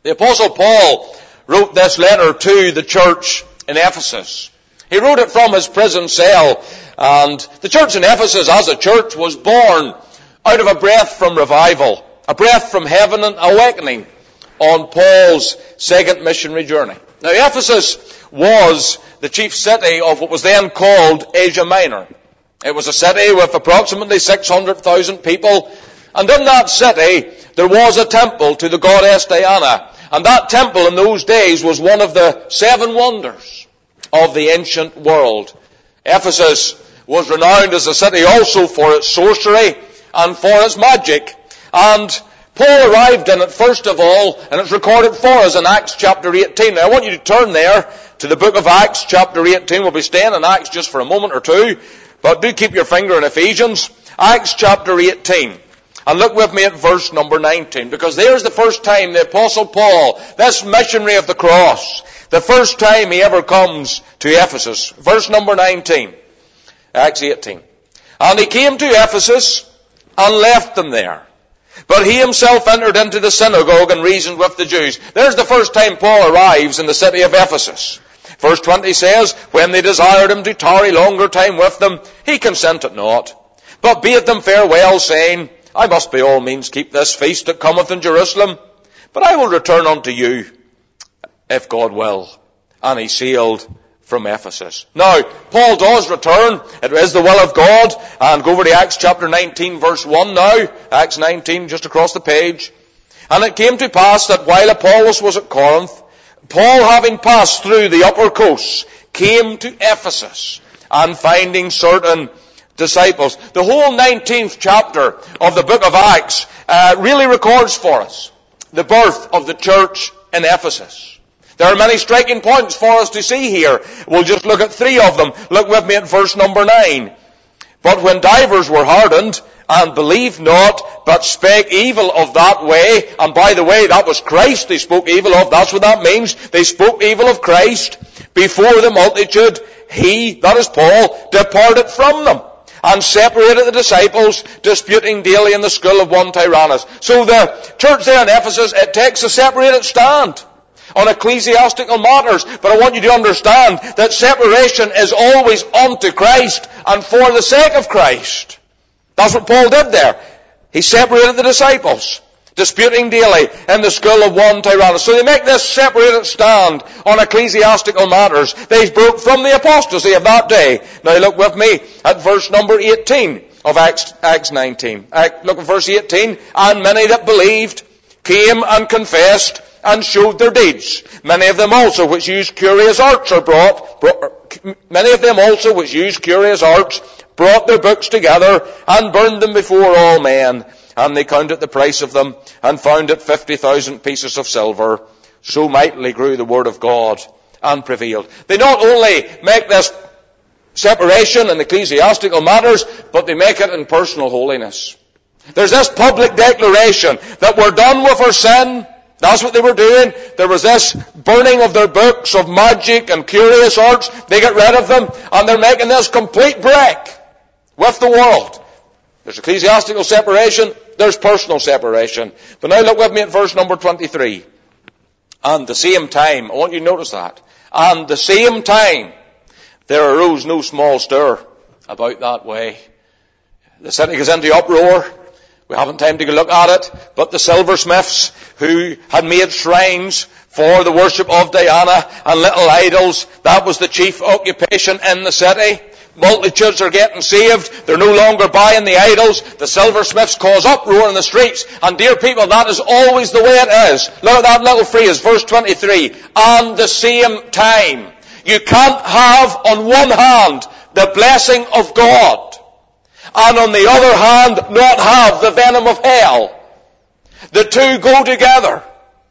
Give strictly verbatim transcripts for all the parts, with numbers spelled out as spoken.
The Apostle Paul wrote this letter to the church in Ephesus. He wrote it from his prison cell, and the church in Ephesus as a church was born out of a breath from revival, a breath from heaven and awakening on Paul's second missionary journey. Now Ephesus was the chief city of what was then called Asia Minor. It was a city with approximately six hundred thousand people, and in that city there was a temple to the goddess Diana. And that temple in those days was one of the seven wonders of the ancient world. Ephesus was renowned as a city also for its sorcery and for its magic. And Paul arrived in it first of all, and it's recorded for us in Acts chapter eighteen. Now I want you to turn there to the book of Acts chapter eighteen. We'll be staying in Acts just for a moment or two, but do keep your finger in Ephesians. Acts chapter eighteen. And look with me at verse number nineteen, because there's the first time the Apostle Paul, this missionary of the cross, the first time he ever comes to Ephesus. Verse number nineteen, Acts eighteen. And he came to Ephesus and left them there. But he himself entered into the synagogue and reasoned with the Jews. There's the first time Paul arrives in the city of Ephesus. Verse twenty says, when they desired him to tarry longer time with them, he consented not, but bade them farewell, saying, I must by all means keep this feast that cometh in Jerusalem, but I will return unto you, if God will. And he sailed from Ephesus. Now, Paul does return. It is the will of God. And go over to Acts chapter nineteen, verse one now. Acts nineteen, just across the page. And it came to pass that while Apollos was at Corinth, Paul, having passed through the upper coasts, came to Ephesus, and finding certain disciples. The whole nineteenth chapter of the book of Acts uh, really records for us the birth of the church in Ephesus. There are many striking points for us to see here. We'll just look at three of them. Look with me at verse number nine. But when divers were hardened, and believed not, but spake evil of that way, and by the way, that was Christ they spoke evil of, that's what that means. They spoke evil of Christ before the multitude. He, that is Paul, departed from them, and separated the disciples, disputing daily in the school of one Tyrannus. So the church there in Ephesus, it takes a separated stand on ecclesiastical matters. But I want you to understand that separation is always unto Christ and for the sake of Christ. That's what Paul did there. He separated the disciples, disputing daily in the school of one Tyrannus. So they make this separated stand on ecclesiastical matters. They broke from the apostasy of that day. Now look with me at verse number eighteen of Acts, Acts nineteen. Look at verse eighteen. And many that believed came and confessed and showed their deeds. Many of them also which used curious arts are brought, brought many of them also which used curious arts brought their books together and burned them before all men. And they counted the price of them, and found it fifty thousand pieces of silver. So mightily grew the word of God, and prevailed. They not only make this separation in ecclesiastical matters, but they make it in personal holiness. There's this public declaration that we're done with our sin. That's what they were doing. There was this burning of their books of magic and curious arts. They get rid of them, and they're making this complete break with the world. There's ecclesiastical separation, there's personal separation. But now look with me at verse number twenty-three. And the same time, I want you to notice that, and the same time, there arose no small stir about that way. The city goes into uproar. We haven't time to go look at it, but the silversmiths who had made shrines for the worship of Diana and little idols, that was the chief occupation in the city. Multitudes are getting saved. They're no longer buying the idols. The silversmiths cause uproar in the streets. And dear people, that is always the way it is. Look at that little phrase, verse twenty-three. And the same time. You can't have on one hand the blessing of God, and on the other hand not have the venom of hell. The two go together.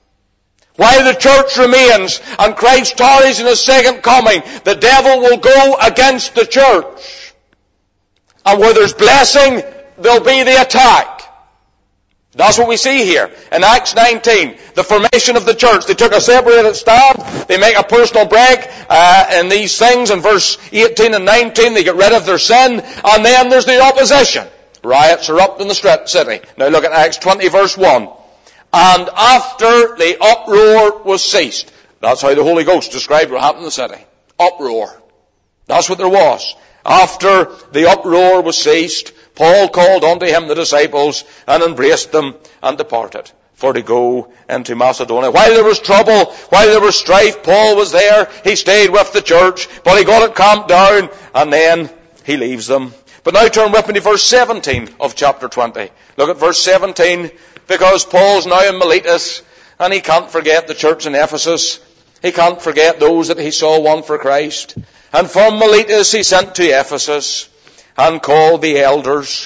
While the church remains and Christ tarries in his second coming, the devil will go against the church. And where there's blessing, there'll be the attack. That's what we see here in Acts nineteen. The formation of the church. They took a separated stand. They make a personal break uh, in these things. In verse eighteen and nineteen, they get rid of their sin. And then there's the opposition. Riots erupt in the city. Now look at Acts twenty verse one. And after the uproar was ceased. That's how the Holy Ghost described what happened in the city. Uproar. That's what there was. After the uproar was ceased, Paul called unto him the disciples, and embraced them, and departed, for to go into Macedonia. While there was trouble, while there was strife, Paul was there. He stayed with the church, but he got it calmed down, and then he leaves them. But now turn with me to verse seventeen of chapter twenty. Look at verse seventeen, because Paul's now in Miletus, and he can't forget the church in Ephesus. He can't forget those that he saw won for Christ. And from Miletus he sent to Ephesus, and called the elders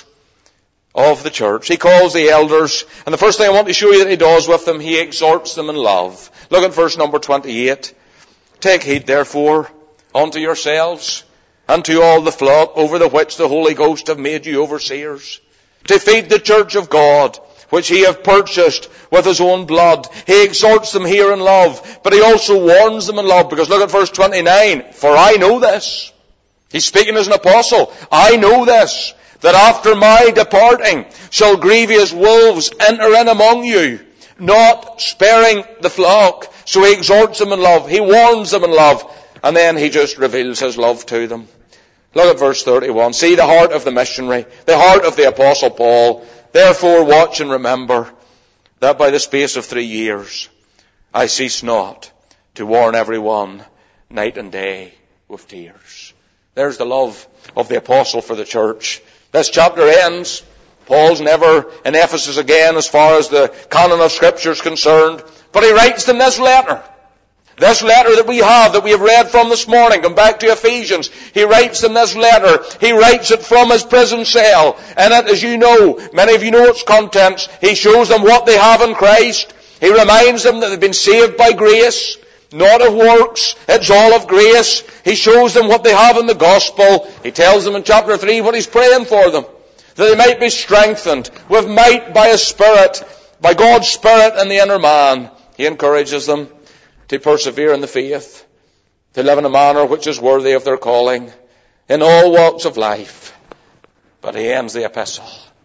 of the church. He calls the elders, and the first thing I want to show you that he does with them, he exhorts them in love. Look at verse number twenty-eight. Take heed therefore unto yourselves, and to all the flock over the which the Holy Ghost have made you overseers, to feed the church of God, which he hath purchased with his own blood. He exhorts them here in love, but he also warns them in love, because look at verse twenty-nine. For I know this. He's speaking as an apostle. I know this, that after my departing shall grievous wolves enter in among you, not sparing the flock. So he exhorts them in love. He warns them in love. And then he just reveals his love to them. Look at verse thirty-one. See the heart of the missionary, the heart of the apostle Paul. Therefore watch and remember that by the space of three years I cease not to warn everyone night and day with tears. There's the love of the apostle for the church. This chapter ends. Paul's never in Ephesus again as far as the canon of Scripture is concerned. But he writes them this letter. This letter that we have, that we have read from this morning, come back to Ephesians. He writes them this letter. He writes it from his prison cell. And it, as you know, many of you know its contents. He shows them what they have in Christ. He reminds them that they've been saved by grace, not of works. It's all of grace. He shows them what they have in the gospel. He tells them in chapter three what he's praying for them, that they might be strengthened with might by His Spirit, by God's Spirit in the inner man. He encourages them to persevere in the faith, to live in a manner which is worthy of their calling, in all walks of life. But he ends the epistle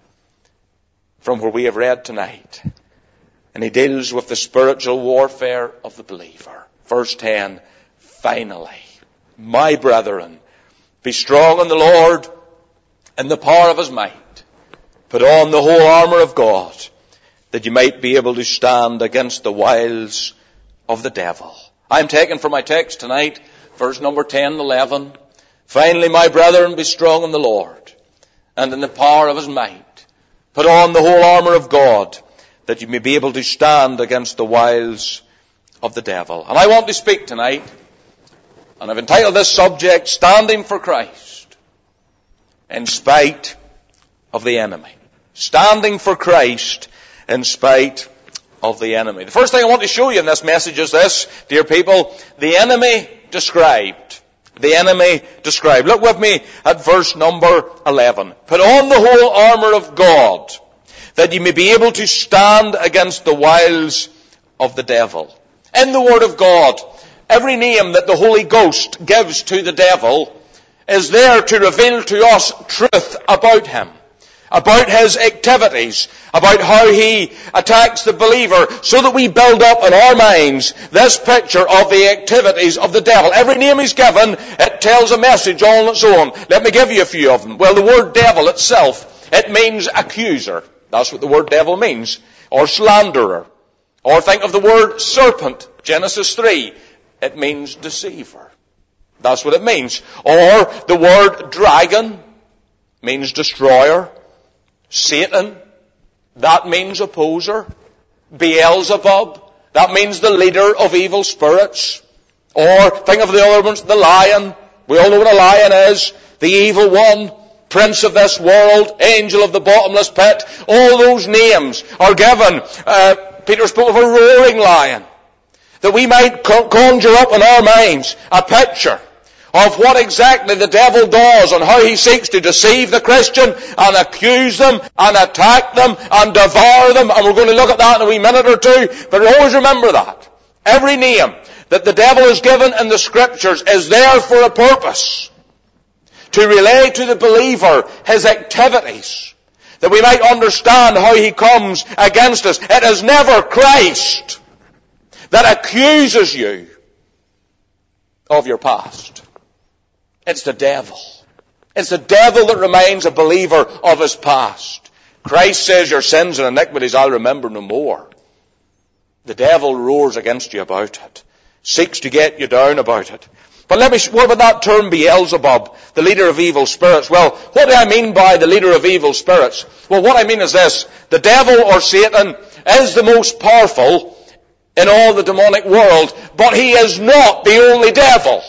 from where we have read tonight, and he deals with the spiritual warfare of the believer. Verse ten, finally, my brethren, be strong in the Lord and the power of His might. Put on the whole armour of God, that you might be able to stand against the wiles of the devil. I'm taking for my text tonight, verse number ten and eleven. Finally, my brethren, be strong in the Lord and in the power of His might. Put on the whole armour of God, that you may be able to stand against the wiles of the devil. And I want to speak tonight, and I've entitled this subject, Standing for Christ in Spite of the Enemy. Standing for Christ in spite of the enemy. The first thing I want to show you in this message is this, dear people, the enemy described. The enemy described. Look with me at verse number eleven. Put on the whole armour of God, that you may be able to stand against the wiles of the devil. In the Word of God, every name that the Holy Ghost gives to the devil is there to reveal to us truth about him, about his activities, about how he attacks the believer, so that we build up in our minds this picture of the activities of the devil. Every name he's given, it tells a message all on its own. Let me give you a few of them. Well, the word devil itself, it means accuser. That's what the word devil means. Or slanderer. Or think of the word serpent, Genesis three. It means deceiver. That's what it means. Or the word dragon means destroyer. Satan, that means opposer. Beelzebub, that means the leader of evil spirits. Or think of the other ones, the lion. We all know what a lion is. The evil one, prince of this world, angel of the bottomless pit. All those names are given. Uh, Peter spoke of a roaring lion, that we might conjure up in our minds a picture of what exactly the devil does and how he seeks to deceive the Christian and accuse them and attack them and devour them. And we're going to look at that in a wee minute or two. But always remember that. Every name that the devil is given in the Scriptures is there for a purpose. To relay to the believer his activities, that we might understand how he comes against us. It is never Christ that accuses you of your past. It's the devil. It's the devil that reminds a believer of his past. Christ says, your sins and iniquities I'll remember no more. The devil roars against you about it, seeks to get you down about it. But let me, what about that term Beelzebub, the leader of evil spirits? Well, what do I mean by the leader of evil spirits? Well, what I mean is this. The devil, or Satan, is the most powerful in all the demonic world, but he is not the only devil.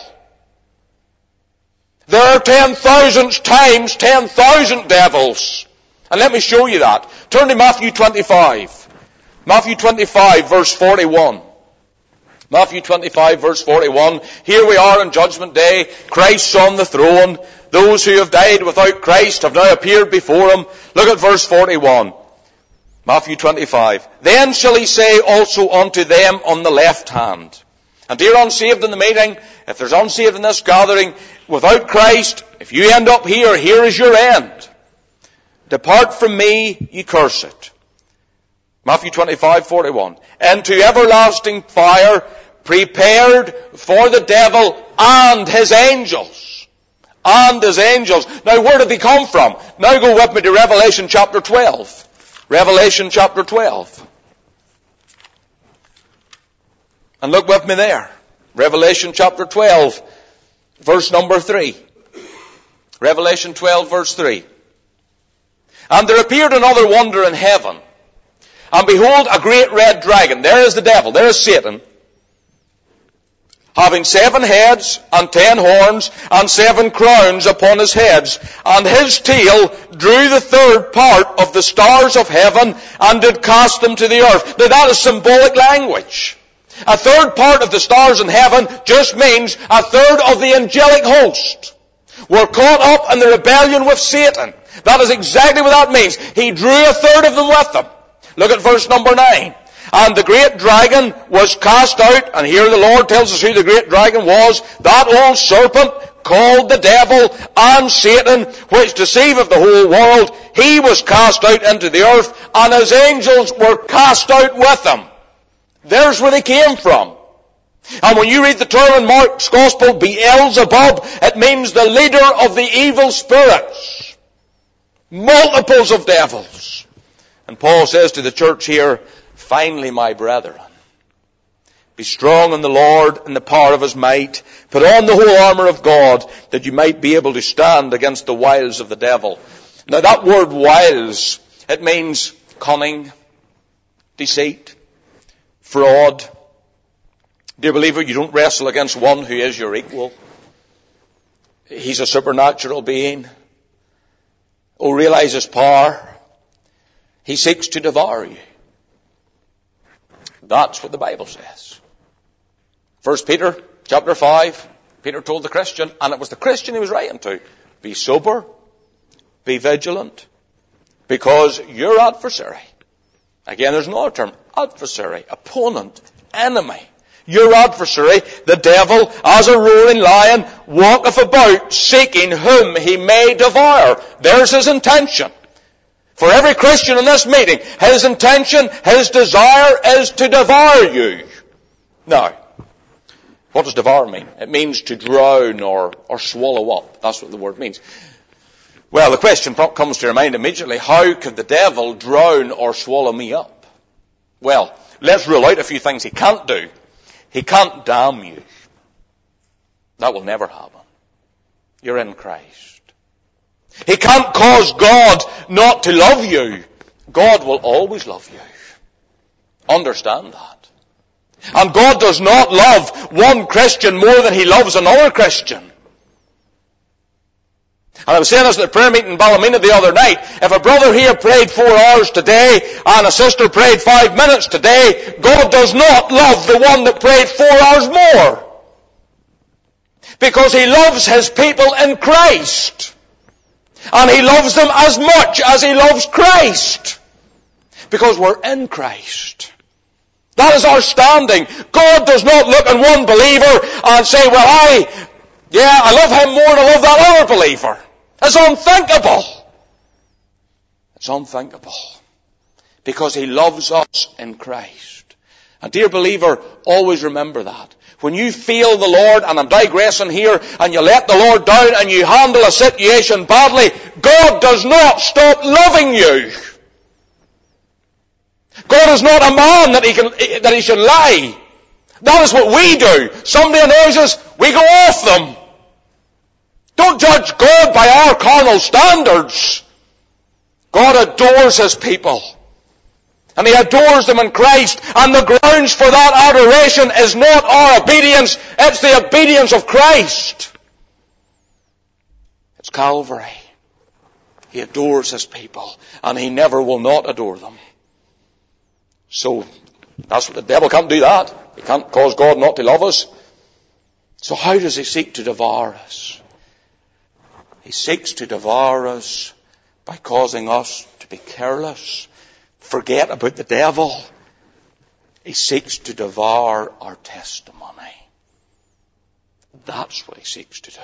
There are ten thousand times ten thousand devils. And let me show you that. Turn to Matthew twenty-five. Matthew twenty-five, verse forty-one. Matthew twenty-five, verse forty-one. Here we are on Judgment Day. Christ's on the throne. Those who have died without Christ have now appeared before him. Look at verse forty-one. Matthew twenty-five. Then shall he say also unto them on the left hand. And dear unsaved in the meeting, if there's unsaved in this gathering, without Christ, if you end up here, here is your end. Depart from me, ye cursed. Matthew twenty-five, forty-one. Into everlasting fire, prepared for the devil and his angels. And his angels. Now where did they come from? Now go with me to Revelation chapter twelve. Revelation chapter twelve. And look with me there. Revelation chapter twelve, verse number three. Revelation twelve, verse three. And there appeared another wonder in heaven. And behold, a great red dragon. There is the devil. There is Satan. Having seven heads and ten horns and seven crowns upon his heads. And his tail drew the third part of the stars of heaven and did cast them to the earth. Now that is symbolic language. A third part of the stars in heaven just means a third of the angelic host were caught up in the rebellion with Satan. That is exactly what that means. He drew a third of them with him. Look at verse number nine. And the great dragon was cast out, and here the Lord tells us who the great dragon was, that old serpent called the devil and Satan, which deceiveth the whole world. He was cast out into the earth, and his angels were cast out with him. There's where they came from. And when you read the term in Mark's Gospel, Beelzebub, it means the leader of the evil spirits. Multiples of devils. And Paul says to the church here, finally, my brethren, be strong in the Lord and the power of his might. Put on the whole armour of God, that you might be able to stand against the wiles of the devil. Now that word wiles, it means cunning, deceit, fraud. Dear believer, you don't wrestle against one who is your equal. He's a supernatural being. Oh, realize his power. He seeks to devour you. That's what the Bible says. First Peter chapter five, Peter told the Christian, and it was the Christian he was writing to, be sober, be vigilant, because your adversary, again there's another term, adversary, opponent, enemy, your adversary, the devil, as a roaring lion, walketh about, seeking whom he may devour. There's his intention. For every Christian in this meeting, his intention, his desire is to devour you. Now, what does devour mean? It means to drown or, or swallow up. That's what the word means. Well, the question comes to your mind immediately, how could the devil drown or swallow me up? Well, let's rule out a few things he can't do. He can't damn you. That will never happen. You're in Christ. He can't cause God not to love you. God will always love you. Understand that. And God does not love one Christian more than he loves another Christian. And I was saying this at the prayer meeting in Ballymena the other night. If a brother here prayed four hours today and a sister prayed five minutes today, God does not love the one that prayed four hours more. Because he loves his people in Christ. And he loves them as much as he loves Christ. Because we're in Christ. That is our standing. God does not look at one believer and say, well, I, yeah, I love him more than I love that other believer. It's unthinkable. It's unthinkable. Because he loves us in Christ. And dear believer, always remember that. When you feel the Lord, and I'm digressing here, and you let the Lord down and you handle a situation badly, God does not stop loving you. God is not a man that he can, that he should lie. That is what we do. Somebody annoys us, we go off them. Don't judge God by our carnal standards. God adores his people. And he adores them in Christ. And the grounds for that adoration is not our obedience, it's the obedience of Christ. It's Calvary. He adores his people. And he never will not adore them. So, that's what the devil can't do that. He can't cause God not to love us. So how does he seek to devour us? He seeks to devour us by causing us to be careless, forget about the devil. He seeks to devour our testimony. That's what he seeks to do.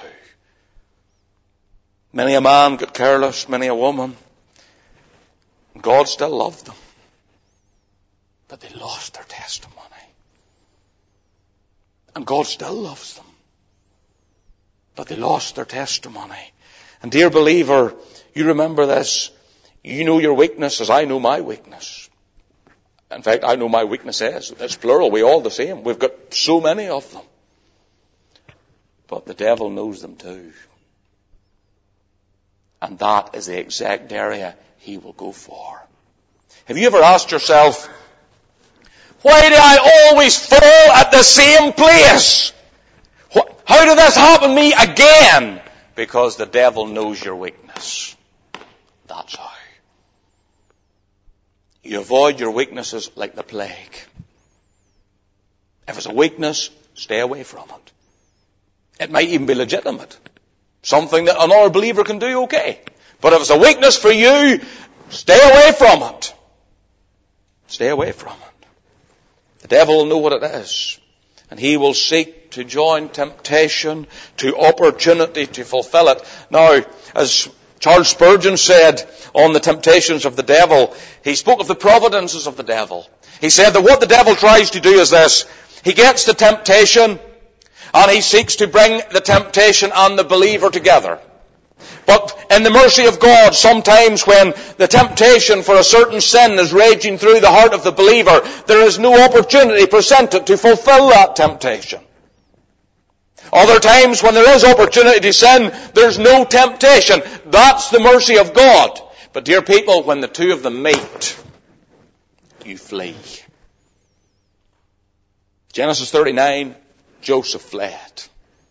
Many a man got careless, many a woman. God still loved them. But they lost their testimony. And God still loves them. But they lost their testimony. And dear believer, you remember this. You know your weakness as I know my weakness. In fact, I know my weakness is. It's plural. We're all the same. We've got so many of them. But the devil knows them too. And that is the exact area he will go for. Have you ever asked yourself, why do I always fall at the same place? How did this happen to me again? Because the devil knows your weakness. That's how. You avoid your weaknesses like the plague. If it's a weakness, stay away from it. It might even be legitimate. Something that another believer can do, okay. But if it's a weakness for you, stay away from it. Stay away from it. The devil will know what it is. And he will seek to join temptation to opportunity to fulfill it. Now, as Charles Spurgeon said on the temptations of the devil, he spoke of the providences of the devil. He said that what the devil tries to do is this. He gets the temptation and he seeks to bring the temptation and the believer together. But in the mercy of God, sometimes when the temptation for a certain sin is raging through the heart of the believer, there is no opportunity presented to fulfill that temptation. Other times when there is opportunity to sin, there's no temptation. That's the mercy of God. But dear people, when the two of them meet, you flee. Genesis thirty-nine, Joseph fled.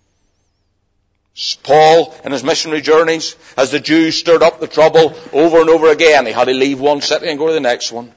Paul, in his missionary journeys, as the Jews stirred up the trouble over and over again, he had to leave one city and go to the next one.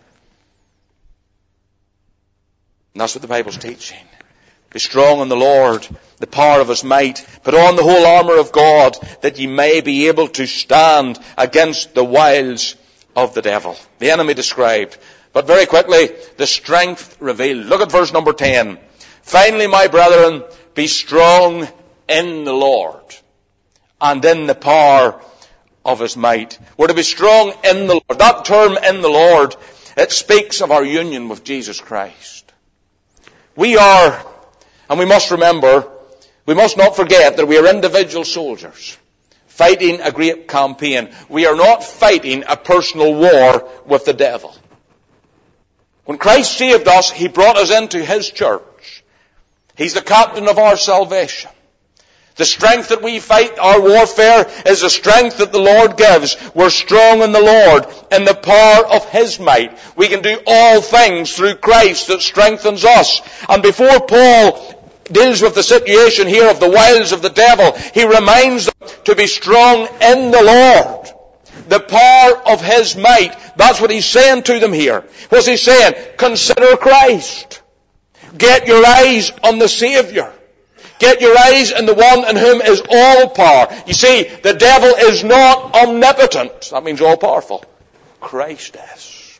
And that's what the Bible's teaching. Be strong in the Lord, the power of his might. Put on the whole armour of God, that ye may be able to stand against the wiles of the devil. The enemy described. But very quickly, the strength revealed. Look at verse number ten. Finally, my brethren, be strong in the Lord and in the power of his might. We're to be strong in the Lord. That term, in the Lord, it speaks of our union with Jesus Christ. We are, and we must remember, we must not forget that we are individual soldiers fighting a great campaign. We are not fighting a personal war with the devil. When Christ saved us, he brought us into his church. He's the captain of our salvation. The strength that we fight our warfare is the strength that the Lord gives. We're strong in the Lord, in the power of his might. We can do all things through Christ that strengthens us. And before Paul deals with the situation here of the wiles of the devil, he reminds them to be strong in the Lord. The power of his might. That's what he's saying to them here. What's he saying? Consider Christ. Get your eyes on the Savior. Get your eyes on the one in whom is all power. You see, the devil is not omnipotent. That means all powerful. Christ is.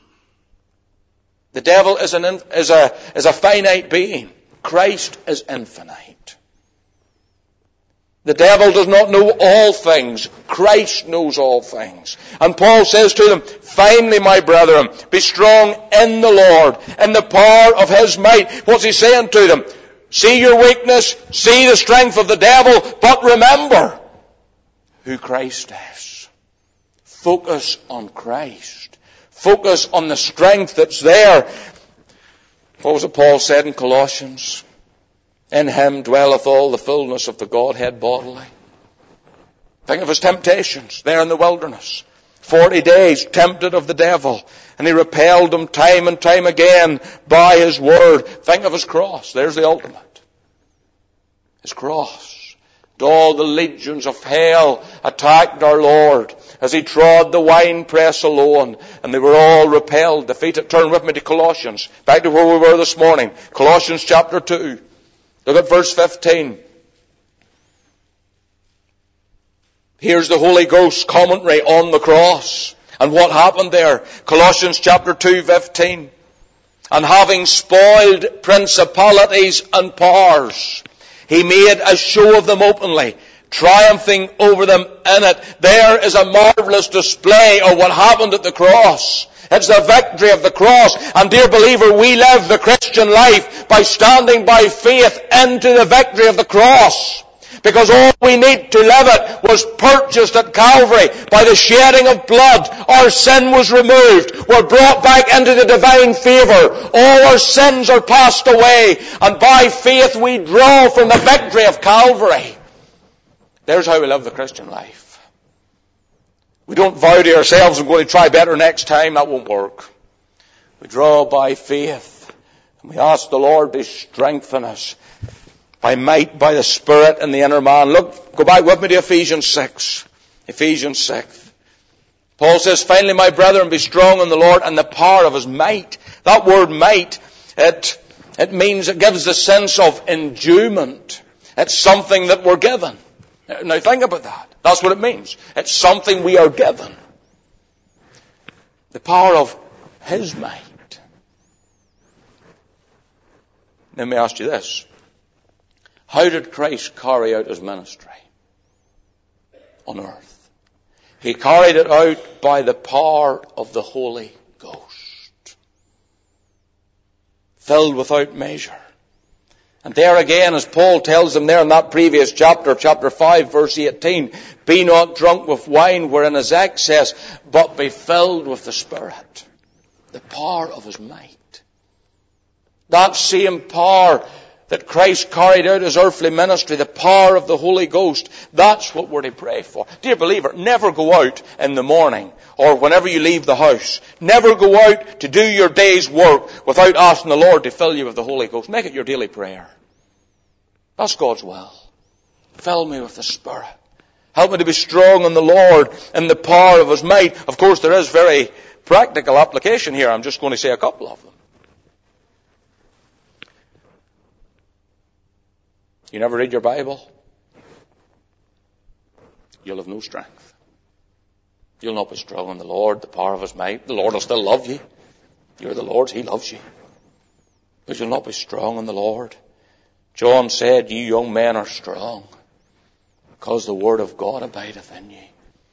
The devil is, an, is, a, is a finite being. Christ is infinite. The devil does not know all things. Christ knows all things. And Paul says to them, finally, my brethren, be strong in the Lord, in the power of His might. What's he saying to them? See your weakness, see the strength of the devil, but remember who Christ is. Focus on Christ. Focus on the strength that's there. What was it Paul said in Colossians? In Him dwelleth all the fullness of the Godhead bodily. Think of His temptations there in the wilderness. Forty days tempted of the devil. And He repelled them time and time again by His word. Think of His cross. There's the ultimate. His cross. All the legions of hell attacked our Lord as He trod the winepress alone. And they were all repelled, defeated. Turn with me to Colossians. Back to where we were this morning. Colossians chapter two. Look at verse fifteen. Here's the Holy Ghost commentary on the cross. And what happened there? Colossians chapter two, fifteen. And having spoiled principalities and powers, He made a show of them openly, triumphing over them in it. There is a marvelous display of what happened at the cross. It's the victory of the cross. And dear believer, we live the Christian life by standing by faith into the victory of the cross. Because all we need to live it was purchased at Calvary by the shedding of blood. Our sin was removed. We're brought back into the divine favor. All our sins are passed away. And by faith we draw from the victory of Calvary. There's how we live the Christian life. We don't vow to ourselves, I'm going to try better next time. That won't work. We draw by faith. And we ask the Lord to strengthen us by might, by the Spirit in the inner man. Look, go back with me to Ephesians six. Ephesians six. Paul says, finally, my brethren, be strong in the Lord and the power of His might. That word might, it, it means, it gives the sense of endowment. It's something that we're given. Now think about that. That's what it means. It's something we are given. The power of His might. Let me ask you this. How did Christ carry out His ministry on earth? He carried it out by the power of the Holy Ghost. Filled without measure. And there again, as Paul tells them there in that previous chapter, chapter five, verse eighteen, be not drunk with wine wherein is excess, but be filled with the Spirit. The power of His might. That same power that Christ carried out His earthly ministry, the power of the Holy Ghost, that's what we're to pray for. Dear believer, never go out in the morning or whenever you leave the house. Never go out to do your day's work without asking the Lord to fill you with the Holy Ghost. Make it your daily prayer. That's God's will. Fill me with the Spirit. Help me to be strong in the Lord and the power of His might. Of course, there is very practical application here. I'm just going to say a couple of them. You never read your Bible, you'll have no strength. You'll not be strong in the Lord, the power of His might. The Lord will still love you. You're the Lord's, He loves you. But you'll not be strong in the Lord. John said, you young men are strong, because the Word of God abideth in you.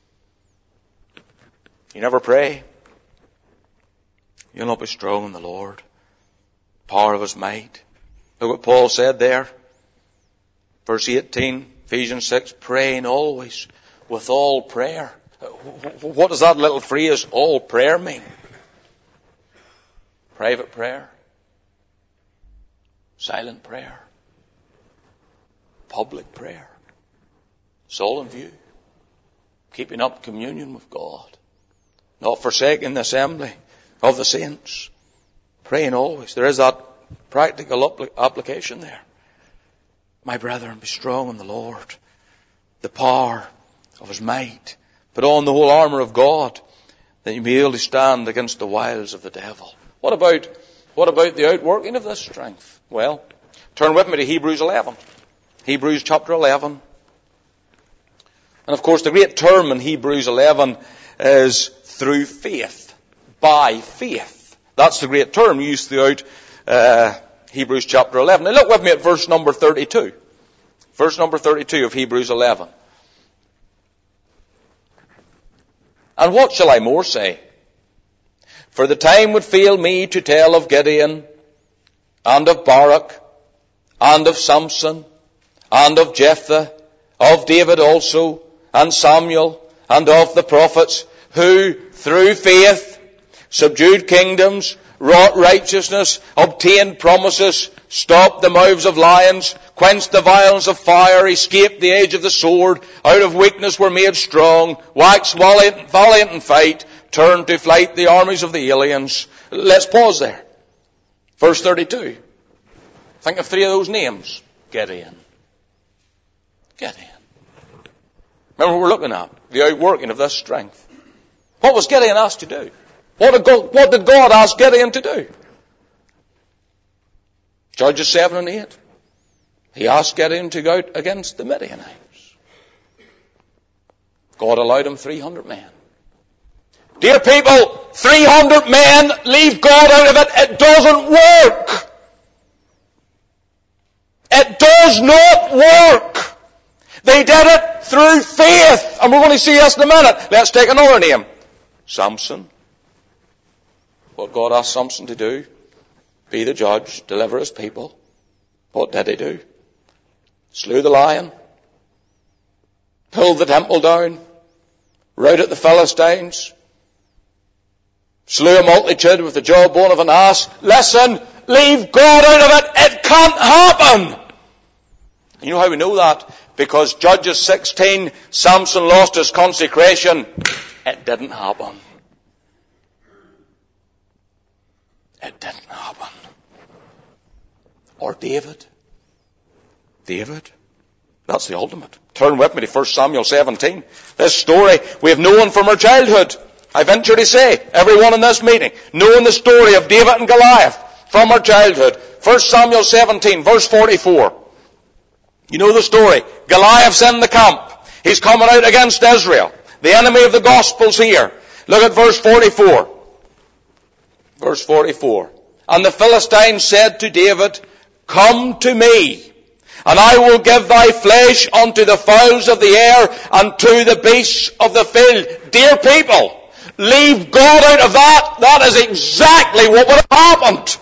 You never pray, you'll not be strong in the Lord. Power of His might. Look what Paul said there. Verse eighteen, Ephesians six, praying always with all prayer. What does that little phrase, all prayer, mean? Private prayer. Silent prayer. Public prayer. It's all in view. Keeping up communion with God. Not forsaking the assembly of the saints. Praying always. There is that practical application there. My brethren, be strong in the Lord. The power of His might. Put on the whole armour of God, that you may be able to stand against the wiles of the devil. What about, what about the outworking of this strength? Well, turn with me to Hebrews eleven. Hebrews chapter eleven. And of course the great term in Hebrews eleven is through faith. By faith. That's the great term used throughout uh, Hebrews chapter eleven. Now look with me at verse number thirty-two. Verse number thirty-two of Hebrews eleven. And what shall I more say? For the time would fail me to tell of Gideon, and of Barak, and of Samson, and of Jephthah, of David also, and Samuel, and of the prophets, who through faith subdued kingdoms, wrought righteousness, obtained promises, stopped the mouths of lions, quenched the violence of fire, escaped the edge of the sword, out of weakness were made strong, waxed valiant, valiant in fight, turned to flight the armies of the aliens. Let's pause there. Verse thirty-two. Think of three of those names. Gideon. Gideon. Remember what we're looking at? The outworking of this strength. What was Gideon asked to do? What did God, what did God ask Gideon to do? Judges seven and eight. He asked Gideon to go out against the Midianites. God allowed him three hundred men. Dear people, three hundred men, leave God out of it. It doesn't work. It does not work. They did it through faith. And we're going to see this in a minute. Let's take another name. Samson. What God asked Samson to do. Be the judge. Deliver his people. What did he do? Slew the lion. Pulled the temple down. Routed the Philistines. Slew a multitude with the jawbone of an ass. Listen, leave God out of it. It can't happen. You know how we know that? Because Judges sixteen, Samson lost his consecration. It didn't happen. It didn't happen. Or David. David. That's the ultimate. Turn with me to First Samuel seventeen. This story we have known from our childhood. I venture to say, everyone in this meeting, knowing the story of David and Goliath from our childhood. First Samuel seventeen, verse forty-four. You know the story. Goliath's in the camp. He's coming out against Israel. The enemy of the gospel's here. Look at verse forty-four. Verse forty-four. And the Philistines said to David, Come to me, and I will give thy flesh unto the fowls of the air and to the beasts of the field. Dear people, leave God out of that. That is exactly what would have happened.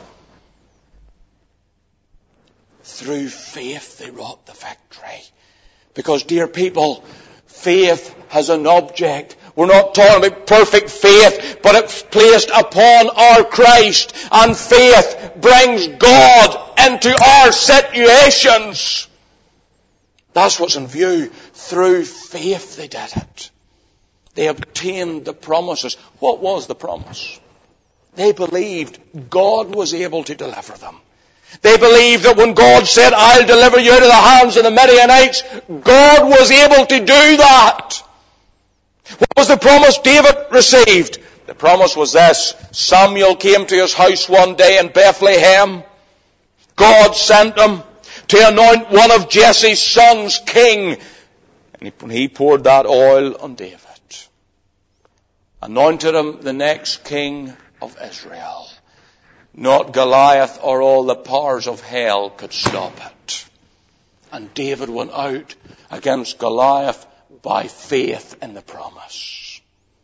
Through faith they wrought the victory. Because, dear people, faith has an object. We're not talking about perfect faith, but it's placed upon our Christ. And faith brings God into our situations. That's what's in view. Through faith they did it. They obtained the promises. What was the promise? They believed God was able to deliver them. They believed that when God said, I'll deliver you out of the hands of the Midianites, God was able to do that. What was the promise David received? The promise was this. Samuel came to his house one day in Bethlehem. God sent him to anoint one of Jesse's sons king. And he poured that oil on David. Anointed him the next king of Israel. Not Goliath or all the powers of hell could stop it. And David went out against Goliath by faith in the promise.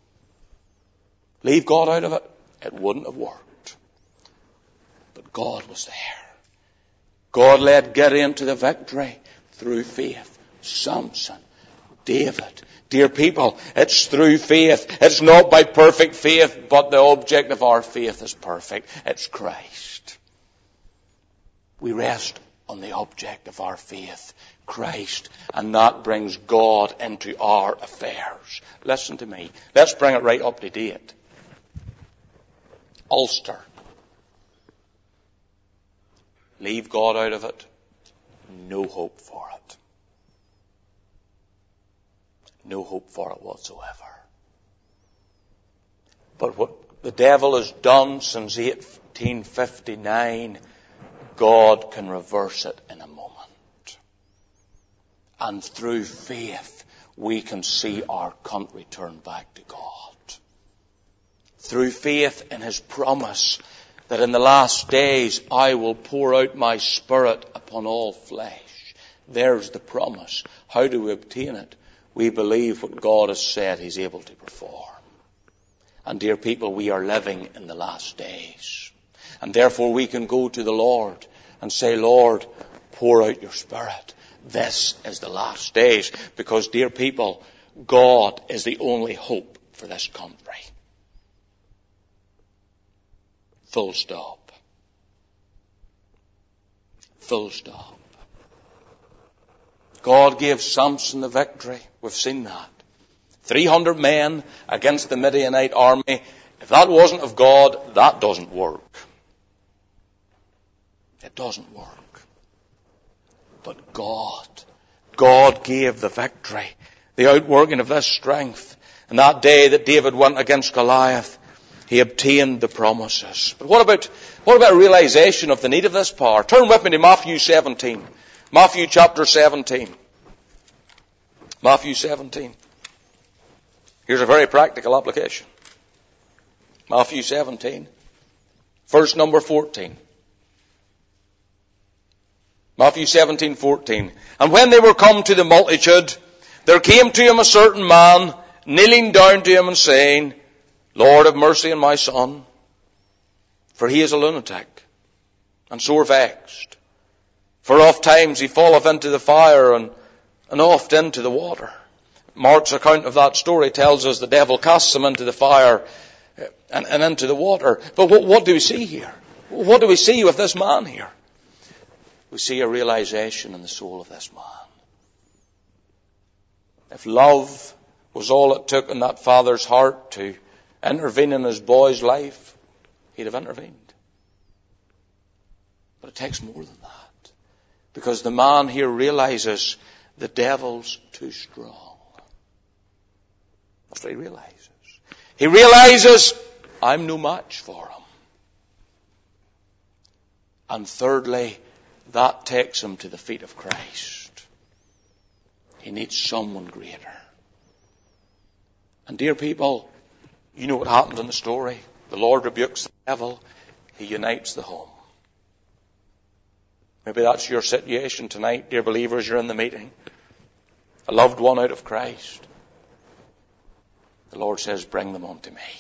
Leave God out of it, it wouldn't have worked. But God was there. God led Gideon to the victory through faith. Samson, David. Dear people, it's through faith. It's not by perfect faith, but the object of our faith is perfect. It's Christ. We rest on the object of our faith, Christ, and that brings God into our affairs. Listen to me. Let's bring it right up to date. Ulster. Leave God out of it. No hope for it. No hope for it whatsoever. But what the devil has done since eighteen fifty-nine, God can reverse it in a moment. And through faith, we can see our country turn back to God. Through faith in His promise that in the last days I will pour out my Spirit upon all flesh. There's the promise. How do we obtain it? We believe what God has said He's able to perform. And dear people, we are living in the last days. And therefore we can go to the Lord and say, Lord, pour out your Spirit. This is the last days. Because, dear people, God is the only hope for this country. Full stop. Full stop. God gave Samson the victory. We've seen that. three hundred men against the Midianite army. If that wasn't of God, that doesn't work. It doesn't work. But God, God gave the victory. The outworking of this strength. And that day that David went against Goliath, he obtained the promises. But what about, what about a realization of the need of this power? Turn with me to Matthew seventeen. Matthew chapter seventeen. Matthew seventeen. Here's a very practical application. Matthew seventeen. Verse number fourteen. Matthew seventeen, fourteen. And when they were come to the multitude, there came to him a certain man, kneeling down to him and saying, Lord, have mercy on my son, for he is a lunatic, and sore vexed. For oft times he falleth into the fire, and, and oft into the water. Mark's account of that story tells us the devil casts him into the fire and, and into the water. But what, what do we see here? What do we see with this man here? We see a realization in the soul of this man. If love was all it took in that father's heart to intervene in his boy's life, he'd have intervened. But it takes more than that. Because the man here realizes the devil's too strong. That's what he realizes. He realizes, I'm no match for him. And thirdly, that takes him to the feet of Christ. He needs someone greater. And dear people, you know what happened in the story. The Lord rebukes the devil. He unites the home. Maybe that's your situation tonight, dear believers. You're in the meeting. A loved one out of Christ. The Lord says, bring them unto me.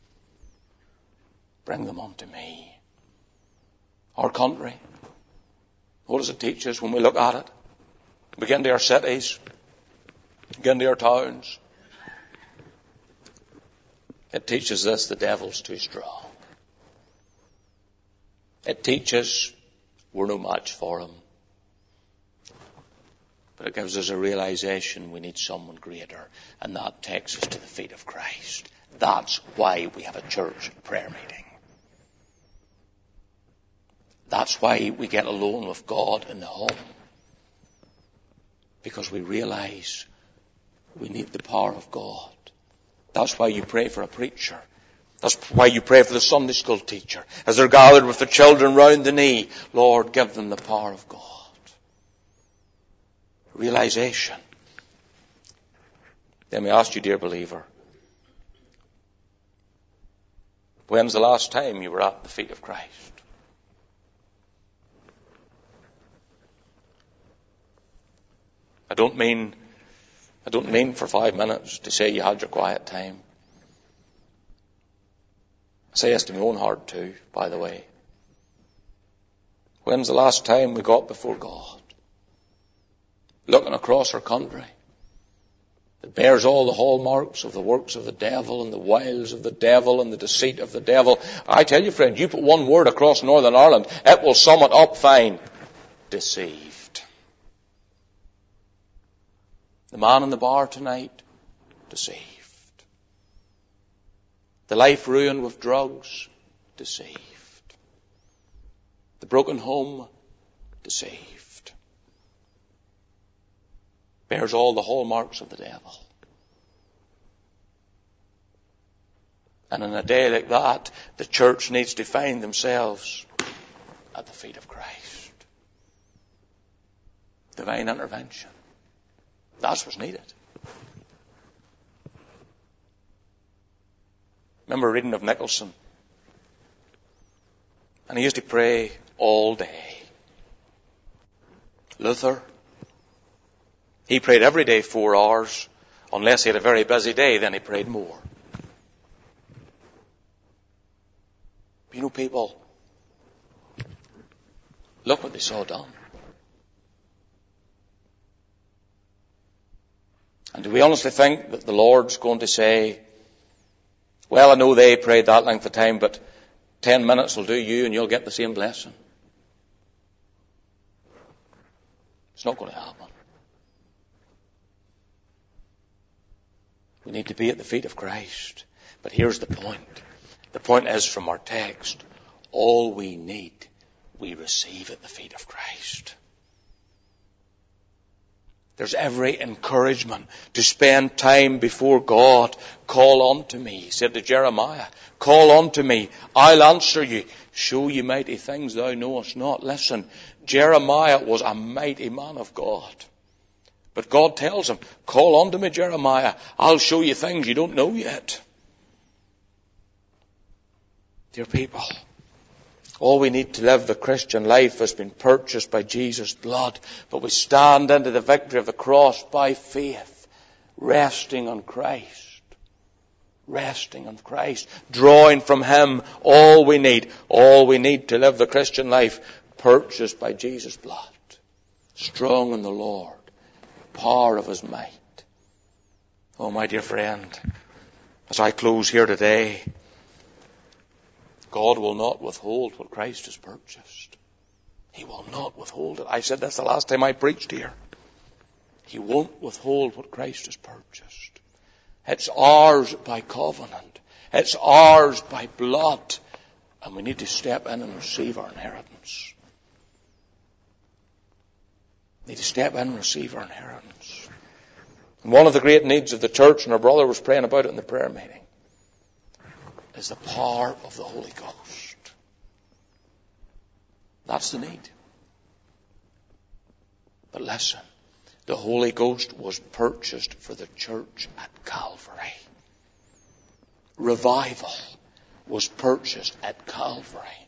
Bring them unto me. Our country. What does it teach us when we look at it? We get into our cities. We get into our towns. It teaches us the devil's too strong. It teaches we're no match for him. But it gives us a realization we need someone greater. And that takes us to the feet of Christ. That's why we have a church prayer meeting. That's why we get alone with God in the home. Because we realize we need the power of God. That's why you pray for a preacher. That's why you pray for the Sunday school teacher. As they're gathered with the children round the knee, Lord, give them the power of God. Realization. Let me ask you, dear believer, when's the last time you were at the feet of Christ? I don't mean, I don't mean for five minutes to say you had your quiet time. I say this to my own heart too, by the way. When's the last time we got before God? Looking across our country. It bears all the hallmarks of the works of the devil and the wiles of the devil and the deceit of the devil. I tell you, friend, you put one word across Northern Ireland, it will sum it up fine. Deceived. The man in the bar tonight, deceived. The life ruined with drugs, deceived. The broken home, deceived. Bears all the hallmarks of the devil. And in a day like that, the church needs to find themselves at the feet of Christ. Divine intervention. That's what's needed. Remember reading of Nicholson. And he used to pray all day. Luther, He prayed every day four hours. Unless he had a very busy day, then he prayed more. You know, people, look what they saw done. And do we honestly think that the Lord's going to say, well, I know they prayed that length of time, but ten minutes will do you and you'll get the same blessing? It's not going to happen. We need to be at the feet of Christ. But here's the point. The point is, from our text, all we need, we receive at the feet of Christ. There's every encouragement to spend time before God. Call unto me, he said to Jeremiah. Call unto me, I'll answer you. Show you mighty things thou knowest not. Listen, Jeremiah was a mighty man of God. But God tells him, call unto me, Jeremiah. I'll show you things you don't know yet. Dear people, all we need to live the Christian life has been purchased by Jesus' blood. But we stand into the victory of the cross by faith, resting on Christ. Resting on Christ. Drawing from Him all we need. All we need to live the Christian life, purchased by Jesus' blood. Strong in the Lord. Power of His might. Oh, my dear friend, as I close here today, God will not withhold what Christ has purchased. He will not withhold it. I said this the last time I preached here. He won't withhold what Christ has purchased. It's ours by covenant. It's ours by blood. And we need to step in and receive our inheritance. We need to step in and receive our inheritance. And one of the great needs of the church, and our brother was praying about it in the prayer meeting, is the power of the Holy Ghost. That's the need. But listen, the Holy Ghost was purchased for the church at Calvary. Revival was purchased at Calvary.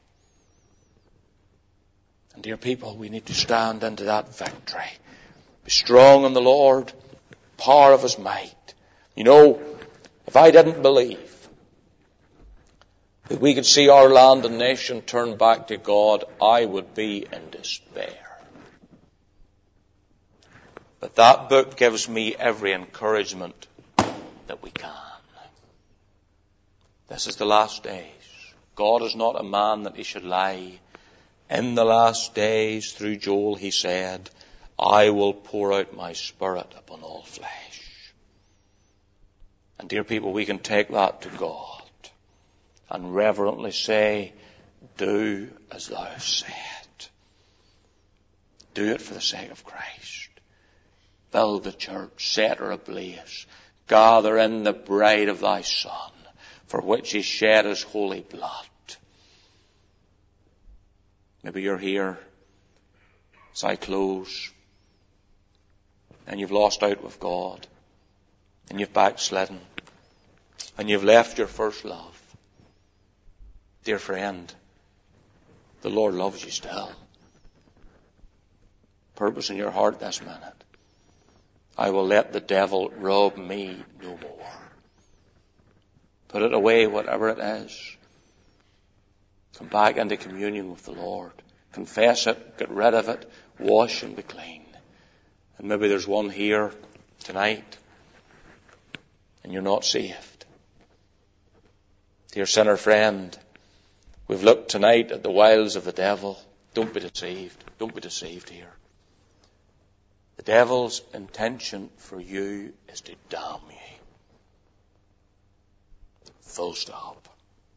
And dear people, we need to stand into that victory. Be strong in the Lord, power of His might. You know, if I didn't believe that we could see our land and nation turn back to God, I would be in despair. But that book gives me every encouragement that we can. This is the last days. God is not a man that He should lie. In the last days, through Joel, He said, I will pour out my Spirit upon all flesh. And dear people, we can take that to God and reverently say, do as thou hast said. Do it for the sake of Christ. Build the church, set her ablaze. Gather in the bride of thy Son, for which He shed His holy blood. Maybe you're here as I close, and you've lost out with God, and you've backslidden, and you've left your first love. Dear friend, the Lord loves you still. Purpose in your heart this minute. I will let the devil rob me no more. Put it away, whatever it is. Come back into communion with the Lord. Confess it, get rid of it, wash and be clean. And maybe there's one here tonight and you're not saved. Dear sinner friend, we've looked tonight at the wiles of the devil. Don't be deceived. Don't be deceived here. The devil's intention for you is to damn you. Full stop.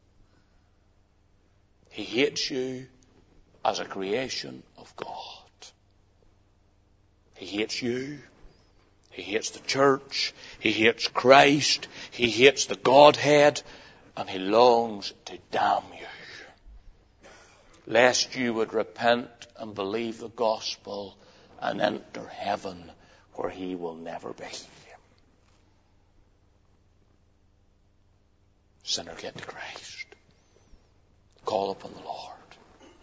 He hates you as a creation of God. He hates you. He hates the church. He hates Christ. He hates the Godhead. And he longs to damn you, lest you would repent and believe the gospel and enter heaven where he will never be. Sinner, get to Christ. Call upon the Lord.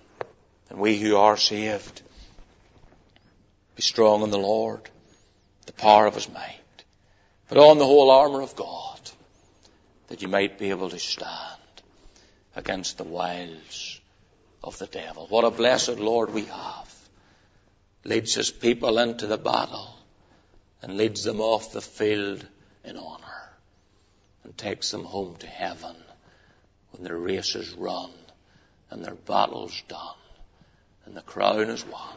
And we who are saved, be strong in the Lord, the power of his might. Put on the whole armour of God, that you might be able to stand against the wiles of the devil. What a blessed Lord we have. Leads his people into the battle and leads them off the field in honour and takes them home to heaven when their race is run and their battle's done and the crown is won.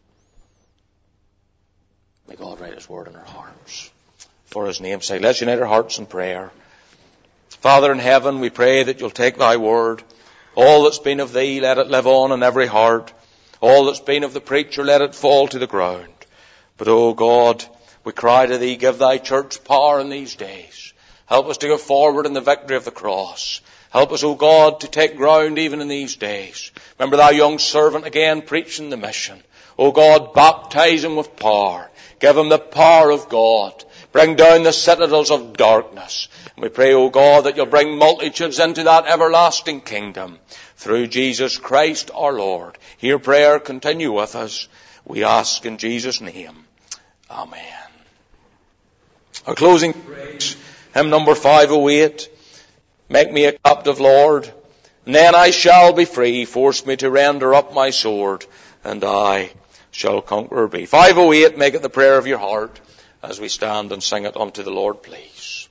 May God write his word in our hearts for his name's sake. Let's unite our hearts in prayer. Father in heaven, we pray that you'll take thy word. All that's been of thee, let it live on in every heart. All that's been of the preacher, let it fall to the ground. But, O God, we cry to thee, give thy church power in these days. Help us to go forward in the victory of the cross. Help us, O God, to take ground even in these days. Remember thy young servant again preaching the mission. O God, baptize him with power. Give him the power of God. Bring down the citadels of darkness. And we pray, O God, that you'll bring multitudes into that everlasting kingdom through Jesus Christ our Lord. Hear prayer, continue with us. We ask in Jesus' name. Amen. Our closing praise, hymn number five oh eight. Make me a captive, Lord, and then I shall be free. Force me to render up my sword, and I shall conqueror be. five oh eight, make it the prayer of your heart as we stand and sing it unto the Lord, please.